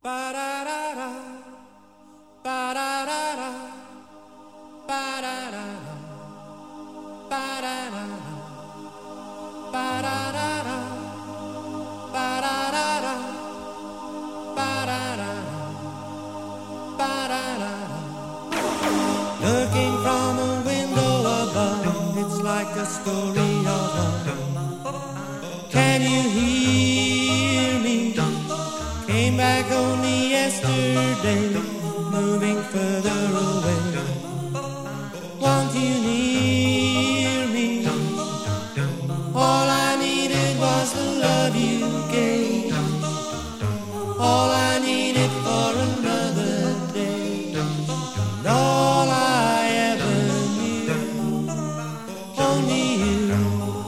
Ba-da-da-da, ba-da-da-da, ba-da-da-da, ba-da-da-da, ba-da-da-da, ba-da-da-da, ba-da-da-da, ba-da-da-da. Looking from a window above, it's like a story of love. Can you hear me? Came back only yesterday, moving further away. Want you near me? All I needed was the love you gave. All I needed for another day. And all I ever knew, only you.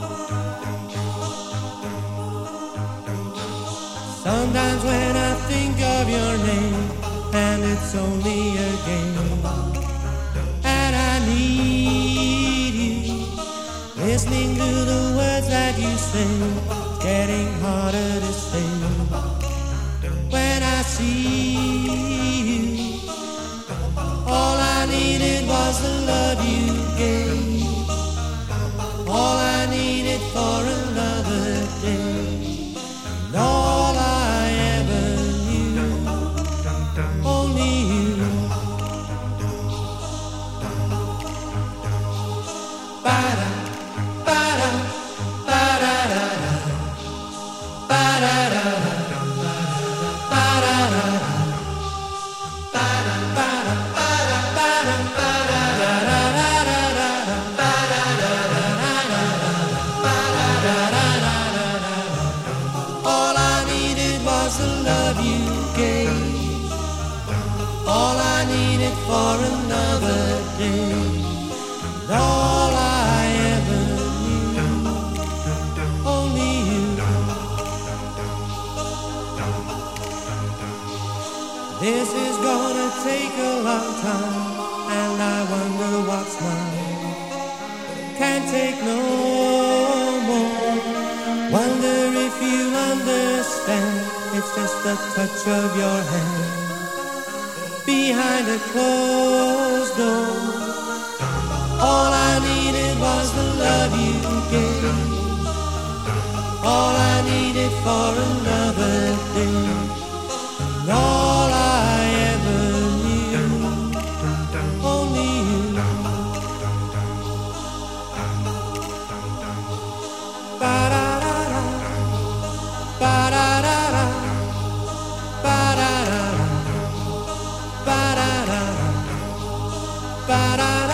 Sometimes when I think of your name, and it's only a game, and I need you, listening to the words that you sing, it's getting harder to stay. When I see you, all I needed was the love you gave. All I needed for another day. And all I ever knew, only you. Ba-da, ba-da, ba-da-da-da, ba-da-da-da, ba-da-da-da, ba-da, ba-da, ba-da, ba-da, ba-da-da-da-da-da, ba-da-da-da-da-da. All I needed was the love you gave. All I needed for another day. And all I ever knew, only you. This is gonna take a long time, and I wonder what's mine. Can't take no more. Wonder if you understand, it's just the touch of your hand behind a closed door. All I needed was the love you gave. All I needed for another day. And all I ever knew, only you. Ba-da-da-da, ba-da-da-da, ba-da-da-da, ba-da-da-da, ba-da-da-da.